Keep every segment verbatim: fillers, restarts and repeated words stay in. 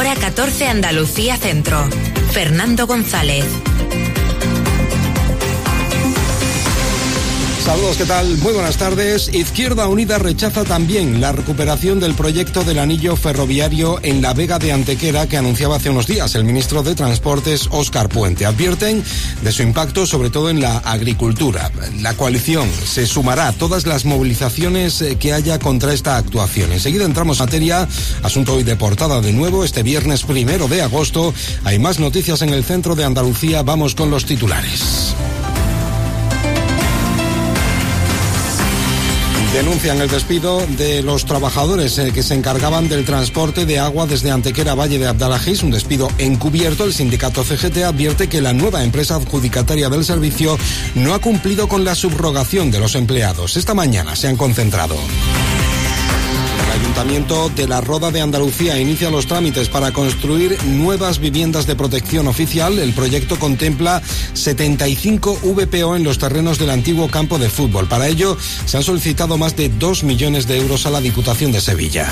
Hora catorce Andalucía Centro. Fernando González. Saludos, ¿qué tal? Muy buenas tardes. Izquierda Unida rechaza también la recuperación del proyecto del anillo ferroviario en la Vega de Antequera que anunciaba hace unos días el ministro de Transportes, Óscar Puente. Advierten de su impacto sobre todo en la agricultura. La coalición se sumará a todas las movilizaciones que haya contra esta actuación. Enseguida entramos en materia, asunto hoy de portada de nuevo, este viernes primero de agosto. Hay más noticias en el centro de Andalucía. Vamos con los titulares. Denuncian el despido de los trabajadores eh, que se encargaban del transporte de agua desde Antequera a Valle de Abdalajís, un despido encubierto. El sindicato C G T advierte que la nueva empresa adjudicataria del servicio no ha cumplido con la subrogación de los empleados. Esta mañana se han concentrado. El Ayuntamiento de la Roda de Andalucía inicia los trámites para construir nuevas viviendas de protección oficial. El proyecto contempla setenta y cinco V P O en los terrenos del antiguo campo de fútbol. Para ello, se han solicitado más de dos millones de euros a la Diputación de Sevilla.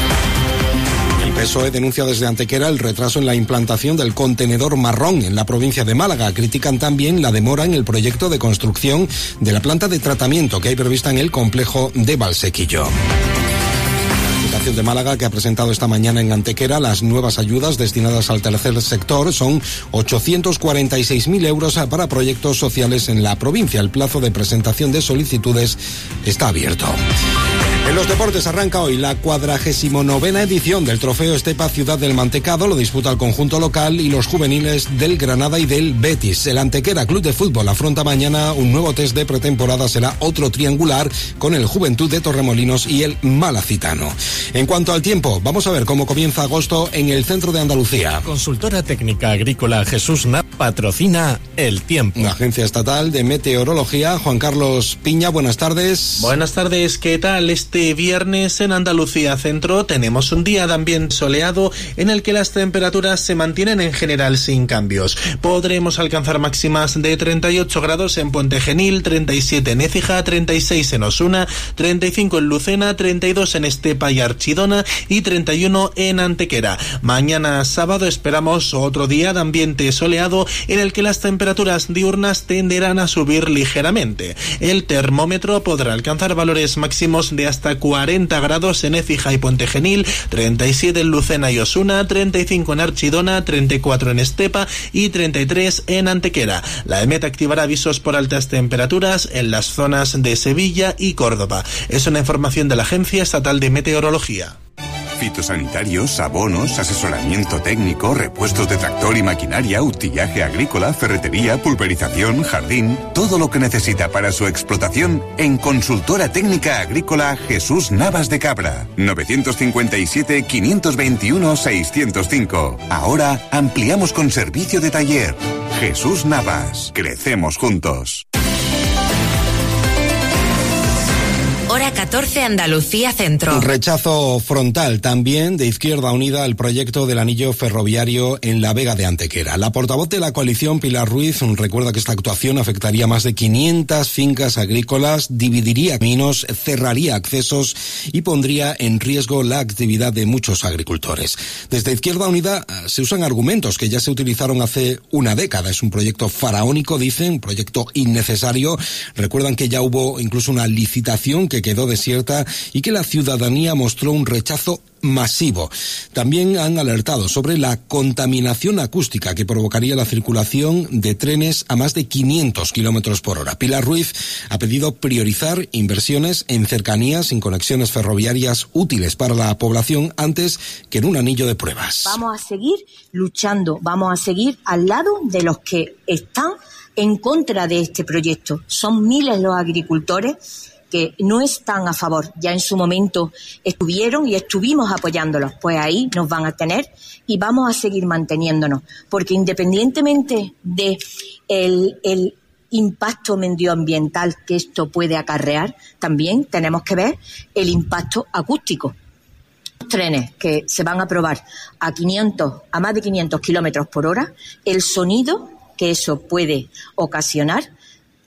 El P S O E denuncia desde Antequera el retraso en la implantación del contenedor marrón en la provincia de Málaga. Critican también la demora en el proyecto de construcción de la planta de tratamiento que hay prevista en el complejo de Valsequillo. De Málaga, que ha presentado esta mañana en Antequera las nuevas ayudas destinadas al tercer sector, son ochocientos cuarenta y seis mil euros para proyectos sociales en la provincia. El plazo de presentación de solicitudes está abierto. En los deportes arranca hoy la cuadragésimo novena edición del Trofeo Estepa Ciudad del Mantecado. Lo disputa el conjunto local y los juveniles del Granada y del Betis. El Antequera Club de Fútbol afronta mañana un nuevo test de pretemporada. Será otro triangular con el Juventud de Torremolinos y el Malacitano. En cuanto al tiempo, vamos a ver cómo comienza agosto en el centro de Andalucía. Consultora técnica agrícola Jesús Nava patrocina el tiempo. La Agencia Estatal de Meteorología, Juan Carlos Piña, buenas tardes. Buenas tardes, ¿qué tal? Este viernes en Andalucía Centro tenemos un día también soleado en el que las temperaturas se mantienen en general sin cambios. Podremos alcanzar máximas de treinta y ocho grados en Puente Genil, treinta y siete en Écija, treinta y seis en Osuna, treinta y cinco en Lucena, treinta y dos en Estepa y Archidona y treinta y uno en Antequera. Mañana sábado esperamos otro día de ambiente soleado en el que las temperaturas diurnas tenderán a subir ligeramente. El termómetro podrá alcanzar valores máximos de hasta cuarenta grados en Écija y Puente Genil, treinta y siete en Lucena y Osuna, treinta y cinco en Archidona, treinta y cuatro en Estepa y treinta y tres en Antequera. La EMET activará avisos por altas temperaturas en las zonas de Sevilla y Córdoba. Es una información de la Agencia Estatal de Meteorología. Fitosanitarios, abonos, asesoramiento técnico, repuestos de tractor y maquinaria, utillaje agrícola, ferretería, pulverización, jardín, todo lo que necesita para su explotación en Consultora Técnica Agrícola Jesús Navas de Cabra. novecientos cincuenta y siete, quinientos veintiuno, seiscientos cinco. Ahora ampliamos con servicio de taller. Jesús Navas. Crecemos juntos. Hora catorce Andalucía Centro. Rechazo frontal también de Izquierda Unida al proyecto del anillo ferroviario en la Vega de Antequera. La portavoz de la coalición, Pilar Ruiz, recuerda que esta actuación afectaría a más de quinientas fincas agrícolas, dividiría caminos, cerraría accesos y pondría en riesgo la actividad de muchos agricultores. Desde Izquierda Unida se usan argumentos que ya se utilizaron hace una década. Es un proyecto faraónico, dicen, un proyecto innecesario. Recuerdan que ya hubo incluso una licitación que quedó desierta y que la ciudadanía mostró un rechazo masivo. También han alertado sobre la contaminación acústica que provocaría la circulación de trenes a más de quinientos kilómetros por hora. Pilar Ruiz ha pedido priorizar inversiones en cercanías sin conexiones ferroviarias útiles para la población antes que en un anillo de pruebas. Vamos a seguir luchando, vamos a seguir al lado de los que están en contra de este proyecto. Son miles los agricultores que no están a favor. Ya en su momento estuvieron y estuvimos apoyándolos. Pues ahí nos van a tener y vamos a seguir manteniéndonos. Porque independientemente de el, el impacto medioambiental que esto puede acarrear, también tenemos que ver el impacto acústico. Trenes que se van a probar a quinientos, a más de quinientos kilómetros por hora, el sonido que eso puede ocasionar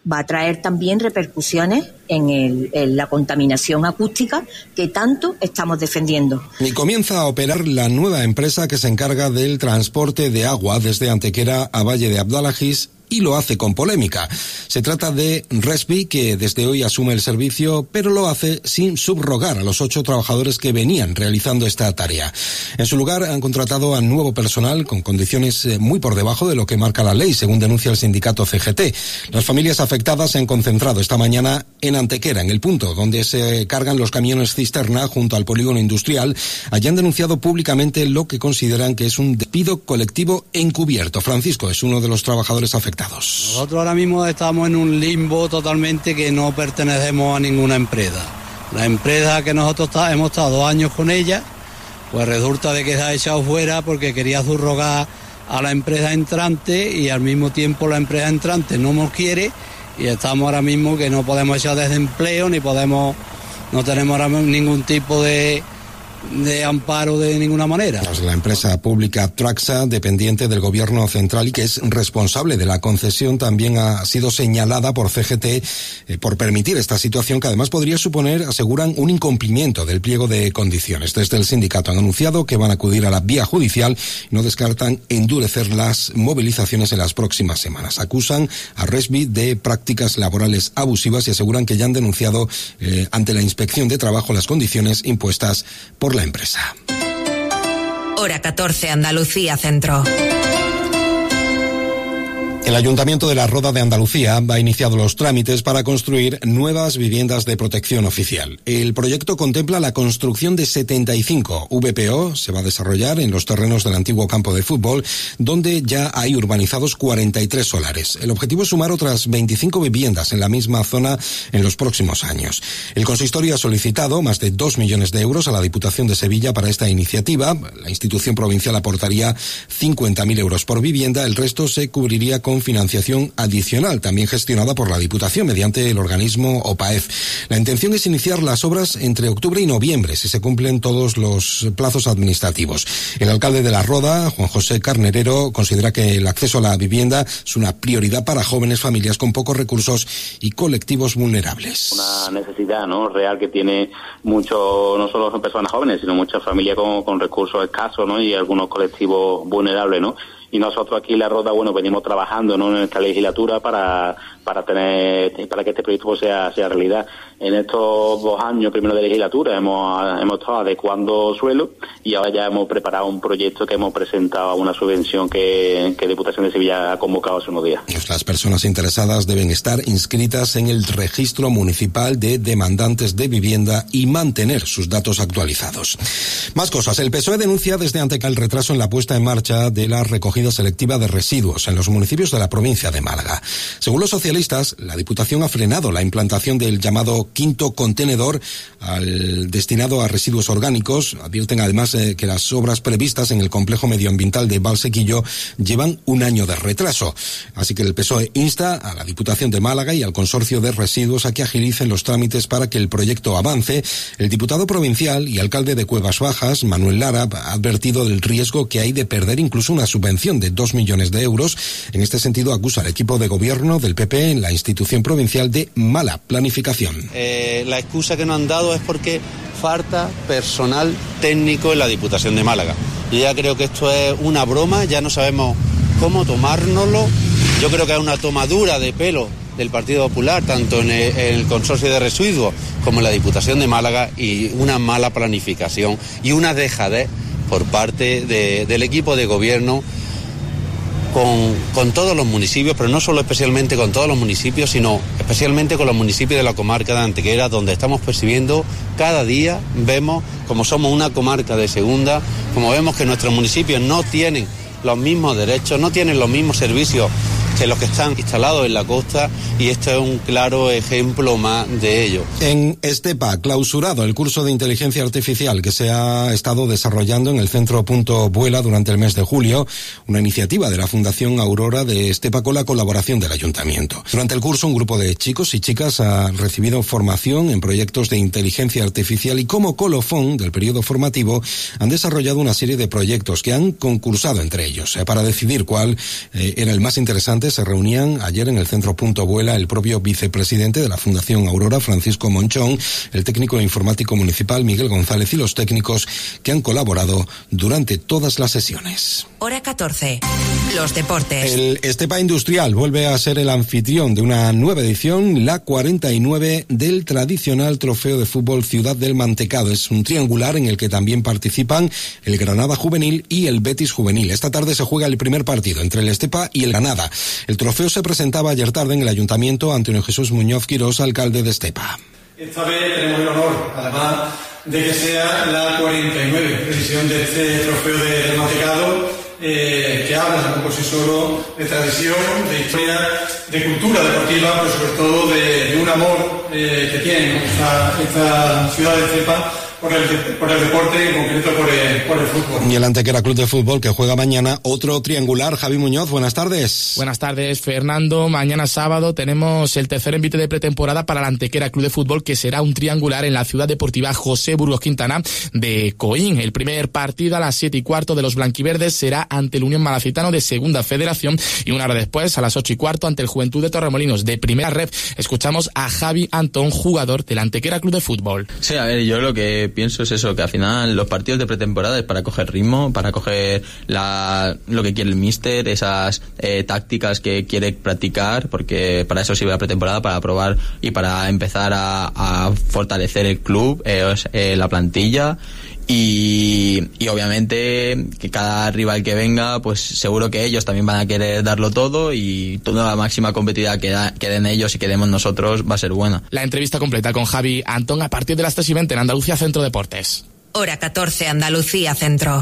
va a traer también repercusiones en, el, en la contaminación acústica que tanto estamos defendiendo. Y comienza a operar la nueva empresa que se encarga del transporte de agua desde Antequera a Valle de Abdalaziz, y lo hace con polémica. Se trata de Resby, que desde hoy asume el servicio, pero lo hace sin subrogar a los ocho trabajadores que venían realizando esta tarea. En su lugar han contratado a nuevo personal con condiciones muy por debajo de lo que marca la ley, según denuncia el sindicato C G T. Las familias afectadas se han concentrado esta mañana en Antequera, en el punto donde se cargan los camiones cisterna junto al polígono industrial. Allí han denunciado públicamente lo que consideran que es un despido colectivo encubierto. Francisco es uno de los trabajadores afectados. Nosotros ahora mismo estamos en un limbo totalmente, que no pertenecemos a ninguna empresa. La empresa que nosotros está, hemos estado dos años con ella, pues resulta de que se ha echado fuera porque quería subrogar a la empresa entrante, y al mismo tiempo la empresa entrante no nos quiere, y estamos ahora mismo que no podemos echar desempleo, ni podemos, no tenemos ahora ningún tipo de... de amparo de ninguna manera. Pues la empresa pública Traxa, dependiente del gobierno central y que es responsable de la concesión, también ha sido señalada por C G T eh, por permitir esta situación, que además podría suponer, aseguran, un incumplimiento del pliego de condiciones. Desde el sindicato han anunciado que van a acudir a la vía judicial y no descartan endurecer las movilizaciones en las próximas semanas. Acusan a Resby de prácticas laborales abusivas y aseguran que ya han denunciado eh, ante la Inspección de Trabajo las condiciones impuestas por la empresa. Hora catorce, Andalucía Centro. El Ayuntamiento de La Roda de Andalucía ha iniciado los trámites para construir nuevas viviendas de protección oficial. El proyecto contempla la construcción de setenta y cinco V P O. Se va a desarrollar en los terrenos del antiguo campo de fútbol, donde ya hay urbanizados cuarenta y tres solares. El objetivo es sumar otras veinticinco viviendas en la misma zona en los próximos años. El consistorio ha solicitado más de dos millones de euros a la Diputación de Sevilla para esta iniciativa. La institución provincial aportaría cincuenta mil euros por vivienda. El resto se cubriría con financiación adicional, también gestionada por la Diputación mediante el organismo O P A E F. La intención es iniciar las obras entre octubre y noviembre, si se cumplen todos los plazos administrativos. El alcalde de La Roda, Juan José Carnerero, considera que el acceso a la vivienda es una prioridad para jóvenes, familias con pocos recursos y colectivos vulnerables. Una necesidad, ¿no?, real que tiene mucho, no solo son personas jóvenes, sino muchas familias con, con recursos escasos, ¿no?, y algunos colectivos vulnerables, ¿no? Y nosotros aquí en La Roda, bueno, venimos trabajando, ¿no?, en esta legislatura para para tener para que este proyecto pues, sea sea realidad. En estos dos años primero de legislatura hemos hemos estado adecuando suelo, y ahora ya hemos preparado un proyecto que hemos presentado a una subvención que, que Diputación de Sevilla ha convocado hace unos días. Las personas interesadas deben estar inscritas en el Registro Municipal de Demandantes de Vivienda y mantener sus datos actualizados. Más cosas. El P S O E denuncia desde Antequera el retraso en la puesta en marcha de la recogida selectiva de residuos en los municipios de la provincia de Málaga. Según los socialistas, la Diputación ha frenado la implantación del llamado quinto contenedor al destinado a residuos orgánicos. Advierten además eh, que las obras previstas en el complejo medioambiental de Valsequillo llevan un año de retraso. Así que el P S O E insta a la Diputación de Málaga y al Consorcio de Residuos a que agilicen los trámites para que el proyecto avance. El diputado provincial y alcalde de Cuevas Bajas, Manuel Lara, ha advertido del riesgo que hay de perder incluso una subvención de dos millones de euros. En este sentido, acusa al equipo de gobierno del P P en la institución provincial de mala planificación. Eh, la excusa que nos han dado es porque falta personal técnico en la Diputación de Málaga. Yo ya creo que esto es una broma, ya no sabemos cómo tomárnoslo. Yo creo que es una tomadura de pelo del Partido Popular, tanto en el, en el Consorcio de Residuos como en la Diputación de Málaga, y una mala planificación y una dejadez por parte de, del equipo de gobierno con, con todos los municipios, pero no solo especialmente con todos los municipios, sino especialmente con los municipios de la comarca de Antequera, donde estamos percibiendo cada día, vemos como somos una comarca de segunda, como vemos que nuestros municipios no tienen los mismos derechos, no tienen los mismos servicios que los que están instalados en la costa, y este es un claro ejemplo más de ello. En Estepa, clausurado el curso de inteligencia artificial que se ha estado desarrollando en el Centro Punto Vuela durante el mes de julio, una iniciativa de la Fundación Aurora de Estepa con la colaboración del Ayuntamiento. Durante el curso, un grupo de chicos y chicas ha recibido formación en proyectos de inteligencia artificial y como colofón del periodo formativo han desarrollado una serie de proyectos que han concursado entre ellos eh, para decidir cuál eh, era el más interesante presidentes se reunían ayer en el Centro Punto Vuela el propio vicepresidente de la Fundación Aurora, Francisco Monchón, el técnico informático municipal Miguel González y los técnicos que han colaborado durante todas las sesiones. Hora catorce. Los deportes. El Estepa Industrial vuelve a ser el anfitrión de una nueva edición, la cuarenta y nueve del tradicional Trofeo de Fútbol Ciudad del Mantecado. Es un triangular en el que también participan el Granada Juvenil y el Betis Juvenil. Esta tarde se juega el primer partido entre el Estepa y el Granada. El trofeo se presentaba ayer tarde en el Ayuntamiento Antonio Jesús Muñoz Quirós, alcalde de Estepa. Esta vez tenemos el honor, además de que sea la cuarenta y nueve edición de este Trofeo del Mantecado, eh, que habla por sí solo de tradición, de historia, de cultura deportiva, pero sobre todo de, de un amor eh, que tiene esta, esta ciudad de Estepa por el, por el deporte, en concreto por el, por el fútbol. Y el Antequera Club de Fútbol, que juega mañana otro triangular. Javi Muñoz, buenas tardes. Buenas tardes, Fernando. Mañana sábado tenemos el tercer envite de pretemporada para el Antequera Club de Fútbol, que será un triangular en la ciudad deportiva José Burgos Quintana de Coín. El primer partido a las siete y cuarto de los blanquiverdes será ante el Unión Malacitano de Segunda Federación, y una hora después, a las ocho y cuarto, ante el Juventud de Torremolinos de Primera Red. Escuchamos a Javi Antón, jugador del Antequera Club de Fútbol. Sí, a ver, yo lo que pienso es eso, que al final los partidos de pretemporada es para coger ritmo, para coger la, lo que quiere el míster, esas eh, tácticas que quiere practicar, porque para eso sirve la pretemporada, para probar y para empezar a, a fortalecer el club, eh, eh, la plantilla. Y, y obviamente que cada rival que venga, pues seguro que ellos también van a querer darlo todo, y toda la máxima competitividad que, da, que den ellos y que demos nosotros va a ser buena. La entrevista completa con Javi Antón a partir de las tres y veinte en Andalucía Centro Deportes. Hora catorce, Andalucía Centro.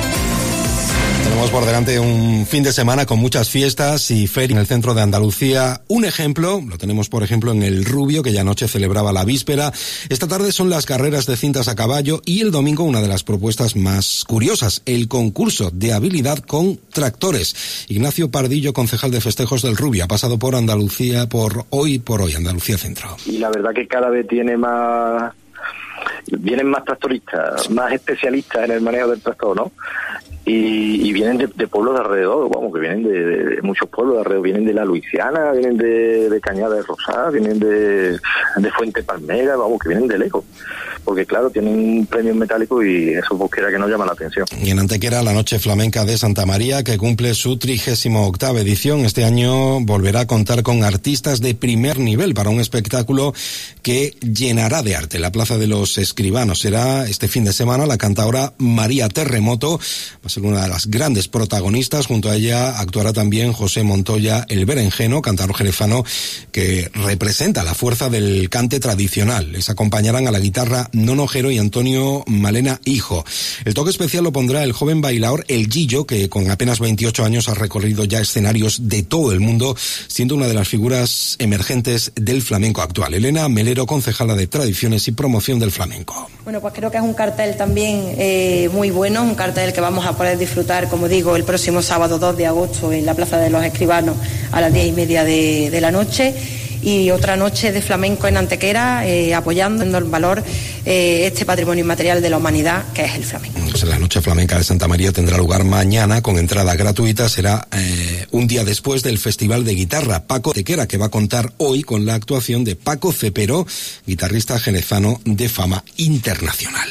Tenemos por delante un fin de semana con muchas fiestas y ferias en el centro de Andalucía. Un ejemplo, lo tenemos por ejemplo en el Rubio, que ya anoche celebraba la víspera. Esta tarde son las carreras de cintas a caballo, y el domingo una de las propuestas más curiosas, el concurso de habilidad con tractores. Ignacio Pardillo, concejal de festejos del Rubio, ha pasado por Andalucía, por hoy por hoy, Andalucía Centro. Y la verdad que cada vez tiene más... vienen más tractoristas, más especialistas en el manejo del tractor, ¿no? Y, y vienen de, de pueblos de alrededor, vamos, que vienen de, de, de muchos pueblos de alrededor, vienen de la Luisiana, vienen de, de Cañada de Rosá, vienen de, de Fuente Palmera, vamos, que vienen de lejos, porque claro, tienen un premio metálico y eso pues quiera que nos llama la atención. Y en Antequera, la Noche Flamenca de Santa María, que cumple su trigésima octava edición, este año volverá a contar con artistas de primer nivel para un espectáculo que llenará de arte la Plaza de los Escribanos. Será este fin de semana la cantaora María Terremoto, va a ser una de las grandes protagonistas. Junto a ella actuará también José Montoya el Berenjeno, cantador jerezano que representa la fuerza del cante tradicional. Les acompañarán a la guitarra Nono Jero y Antonio Malena Hijo. El toque especial lo pondrá el joven bailaor El Gillo, que con apenas veintiocho años ha recorrido ya escenarios de todo el mundo, siendo una de las figuras emergentes del flamenco actual. Elena Melero, concejala de Tradiciones y Promoción del Flamenco. Bueno, pues creo que es un cartel también eh, muy bueno, un cartel que vamos a poder disfrutar, como digo, el próximo sábado dos de agosto en la Plaza de los Escribanos a las diez y media de, de la noche. Y otra noche de flamenco en Antequera, eh, apoyando el valor eh, este patrimonio inmaterial de la humanidad que es el flamenco. Pues la Noche Flamenca de Santa María tendrá lugar mañana con entrada gratuita. Será eh, un día después del Festival de Guitarra Paco Antequera, que va a contar hoy con la actuación de Paco Cepero, guitarrista jerezano de fama internacional.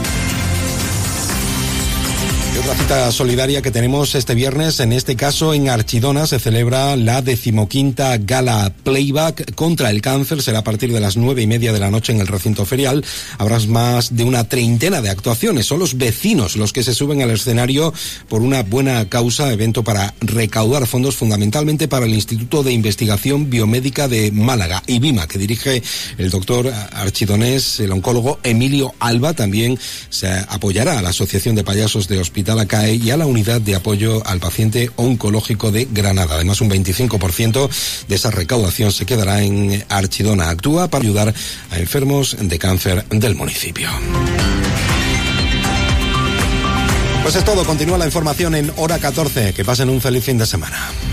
Y otra cita solidaria que tenemos este viernes, en este caso en Archidona, se celebra la decimoquinta Gala Playback contra el cáncer. Será a partir de las nueve y media de la noche en el recinto ferial. Habrá más de una treintena de actuaciones. Son los vecinos los que se suben al escenario por una buena causa, evento para recaudar fondos fundamentalmente para el Instituto de Investigación Biomédica de Málaga, IBIMA, que dirige el doctor archidonés, el oncólogo Emilio Alba. También se apoyará a la Asociación de Payasos de Hospital A C A E y a la Unidad de Apoyo al Paciente Oncológico de Granada. Además, un veinticinco por ciento de esa recaudación se quedará en Archidona. Actúa para ayudar a enfermos de cáncer del municipio. Pues es todo. Continúa la información en Hora catorce. Que pasen un feliz fin de semana.